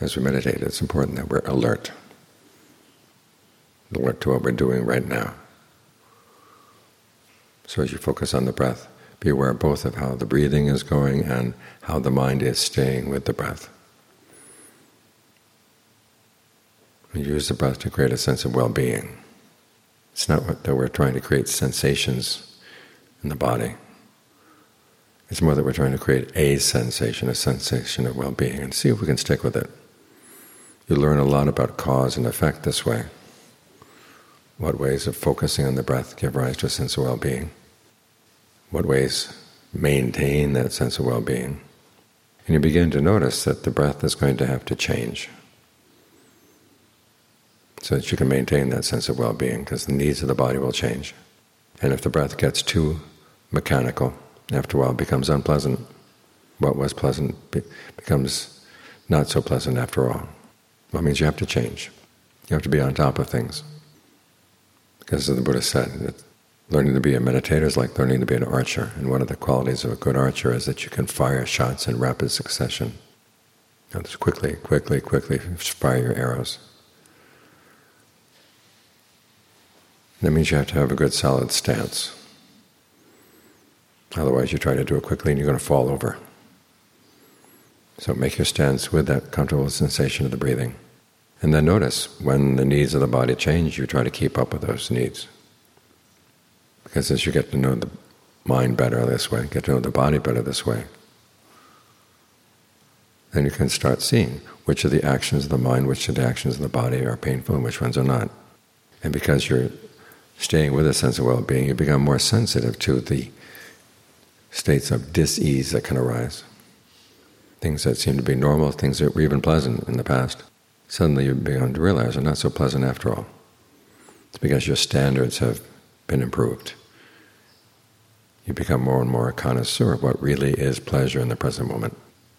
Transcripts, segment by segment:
As we meditate, it's important that we're alert to what we're doing right now. So as you focus on the breath, be aware both of how the breathing is going and how the mind is staying with the breath. And use the breath to create a sense of well-being. It's not that we're trying to create sensations in the body. It's more that we're trying to create a sensation of well-being, and see if we can stick with it. You learn a lot about cause and effect this way. What ways of focusing on the breath give rise to a sense of well-being? What ways maintain that sense of well-being? And you begin to notice that the breath is going to have to change so that you can maintain that sense of well-being, because the needs of the body will change. And if the breath gets too mechanical, after a while it becomes unpleasant. What was pleasant becomes not so pleasant after all. Well, it means you have to change. You have to be on top of things. Because as the Buddha said, that learning to be a meditator is like learning to be an archer, and one of the qualities of a good archer is that you can fire shots in rapid succession. Just quickly fire your arrows. That means you have to have a good solid stance. Otherwise you try to do it quickly and you're going to fall over. So make your stance with that comfortable sensation of the breathing. And then notice when the needs of the body change, you try to keep up with those needs. Because as you get to know the mind better this way, get to know the body better this way, then you can start seeing which of the actions of the mind, which of the actions of the body are painful and which ones are not. And because you're staying with a sense of well-being, you become more sensitive to the states of dis-ease that can arise. Things that seem to be normal, things that were even pleasant in the past, suddenly you begin to realize are not so pleasant after all. It's because your standards have been improved. You become more and more a connoisseur of what really is pleasure in the present moment.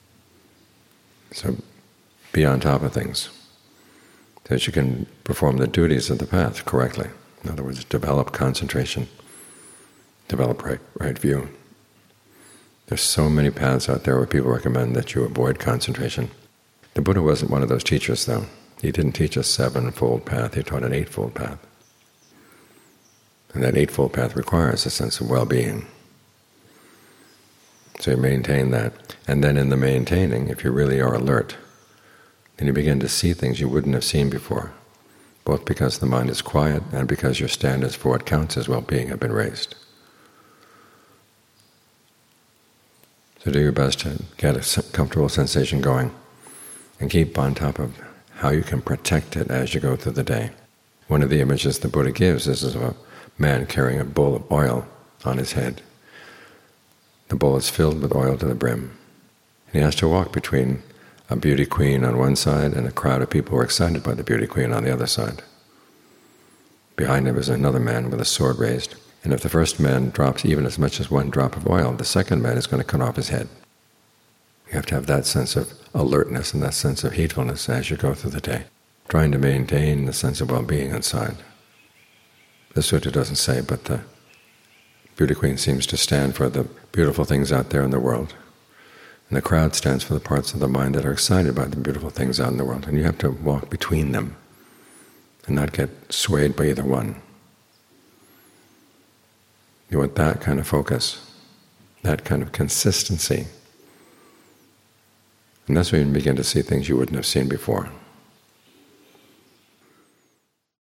So be on top of things so that you can perform the duties of the path correctly. In other words, develop concentration, develop right view. There's so many paths out there where people recommend that you avoid concentration. The Buddha wasn't one of those teachers, though. He didn't teach a 7-fold path, he taught an 8-fold path. And that 8-fold path requires a sense of well-being. So you maintain that. And then in the maintaining, if you really are alert, then you begin to see things you wouldn't have seen before, both because the mind is quiet and because your standards for what counts as well-being have been raised. So do your best to get a comfortable sensation going and keep on top of how you can protect it as you go through the day. One of the images the Buddha gives is of a man carrying a bowl of oil on his head. The bowl is filled with oil to the brim. And he has to walk between a beauty queen on one side and a crowd of people who are excited by the beauty queen on the other side. Behind him is another man with a sword raised. And if the first man drops even as much as one drop of oil, the second man is going to cut off his head. You have to have that sense of alertness and that sense of heedfulness as you go through the day, trying to maintain the sense of well-being inside. The sutta doesn't say, but the beauty queen seems to stand for the beautiful things out there in the world. And the crowd stands for the parts of the mind that are excited by the beautiful things out in the world. And you have to walk between them and not get swayed by either one. You want that kind of focus, that kind of consistency. And that's when you begin to see things you wouldn't have seen before.